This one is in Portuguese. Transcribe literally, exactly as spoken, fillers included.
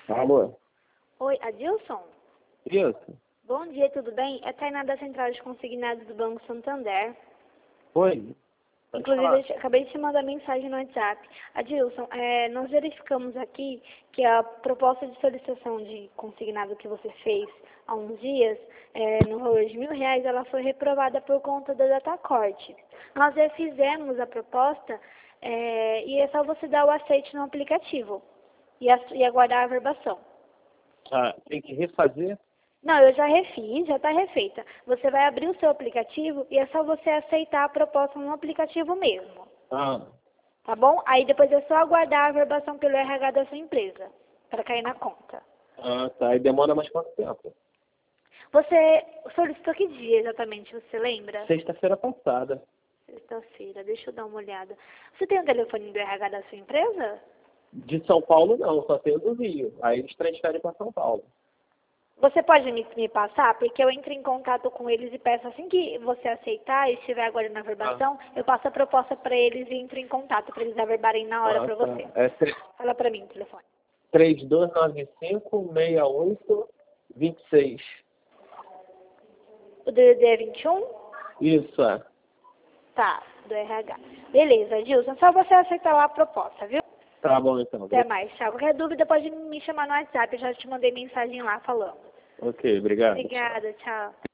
Alô? Oi, Adilson? Isso. Bom dia, tudo bem? É Tainá da Central de Consignados do Banco Santander. Oi. Pode Inclusive, falar. eu te- acabei de te mandar mensagem no WhatsApp. Adilson, é, nós verificamos aqui que a proposta de solicitação de consignado que você fez há uns dias, é, no valor de mil reais, ela foi reprovada por conta da data corte. Nós já fizemos a proposta é, e é só você dar o aceite no aplicativo e, a- e aguardar a averbação. Ah, tem que refazer? Não, eu já refiz, já está refeita. Você vai abrir o seu aplicativo e é só você aceitar a proposta no aplicativo mesmo, Ah, tá bom? Aí depois é só aguardar a averbação pelo R H da sua empresa, para cair na conta. ah, tá. E demora mais quanto tempo? Você solicitou que dia exatamente, você lembra? Sexta-feira passada. Sexta-feira, deixa eu dar uma olhada. Você tem o telefone do R H da sua empresa? De São Paulo não, só tenho do Rio. Aí eles transferem para São Paulo. Você pode me, me passar? Porque eu entro em contato com eles e peço assim que você aceitar e estiver agora na averbação, eu passo a proposta para eles e entro em contato para eles averbarem na hora Ah, para tá. você. É tre- Fala para mim o telefone. três dois nove cinco, seis oito, dois seis. O D D D é vinte e um? Isso, é. Tá, do R H. Beleza, Gilson, só você aceitar lá a proposta, viu? Tá bom, então. Até mais, tchau. Qualquer dúvida pode me chamar no WhatsApp, eu já te mandei mensagem lá falando. Ok, obrigado. Obrigada, tchau.